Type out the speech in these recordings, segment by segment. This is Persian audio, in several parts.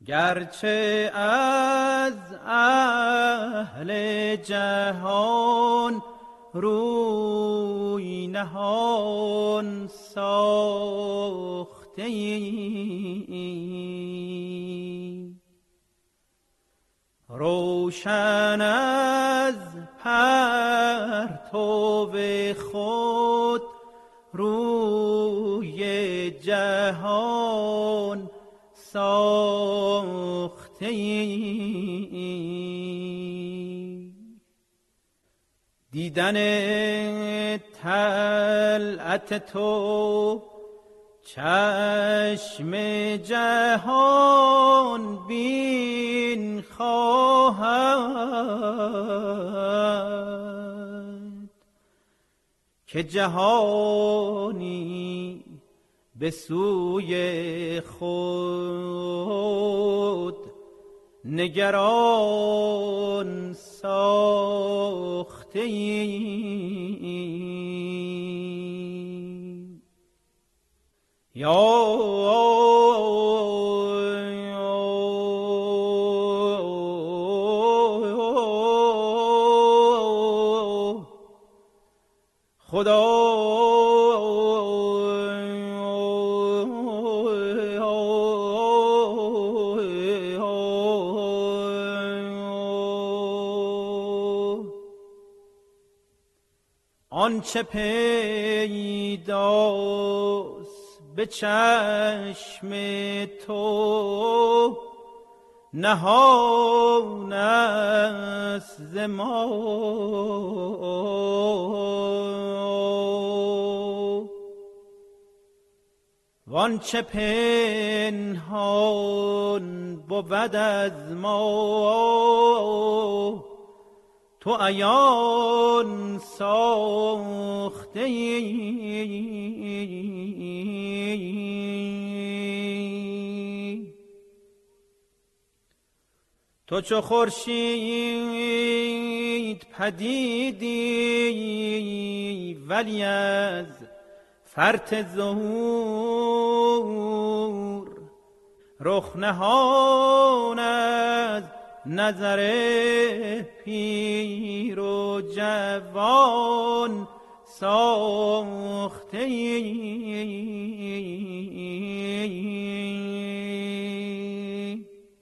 گرچه از اهل جهان روی نهان ساخته ای، روشن از پرتو خود روی جهان ساخته ای. دیدن طلعت تو چشم جهان بین خواهد که جهانی به سوی خود نگران ساخته ای. خدا آنچه پیداست به چشم تو نهان است ز ما، وآنچه پنهان بود از ما تو عیان ساخته ای. تو چو خورشید پدیدی ولی از فرط ظهور رخ نهان از نظر پیر و جوان ساخته ای.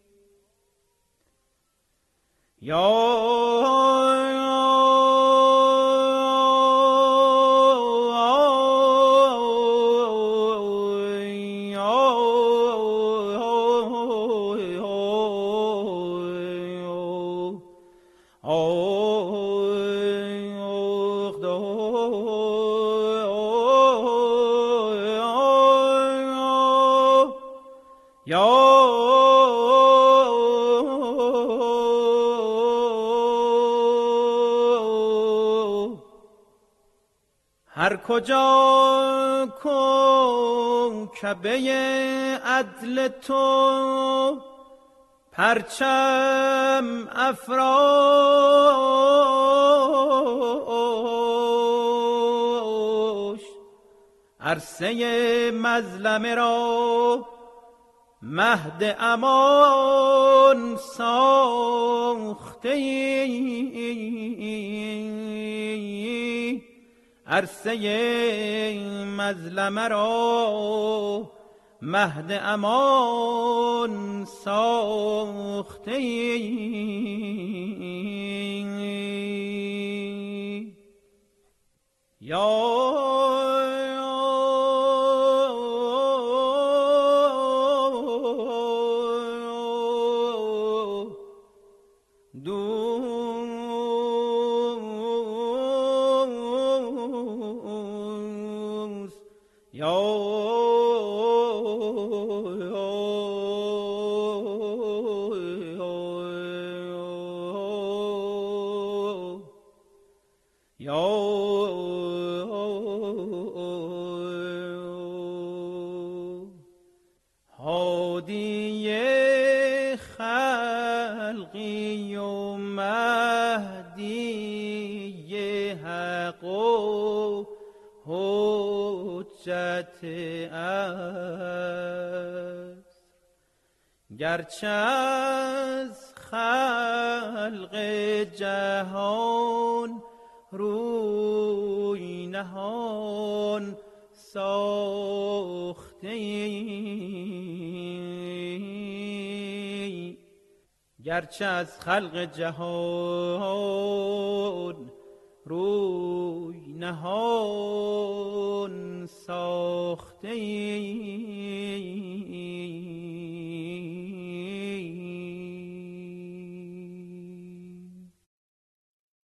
هر کجا کوکبه عدل تو پرچم افراشت، عرصه مظلمه را مهد امان ساخته ای. عرصه مظلمه را مهد امان ساخته ای. هادی خلقی و مهدی حق و حجت عصر، گرچه از خلق جهان روی نهان ساختی، گرچه از خلق جهان روی نهان ساختی،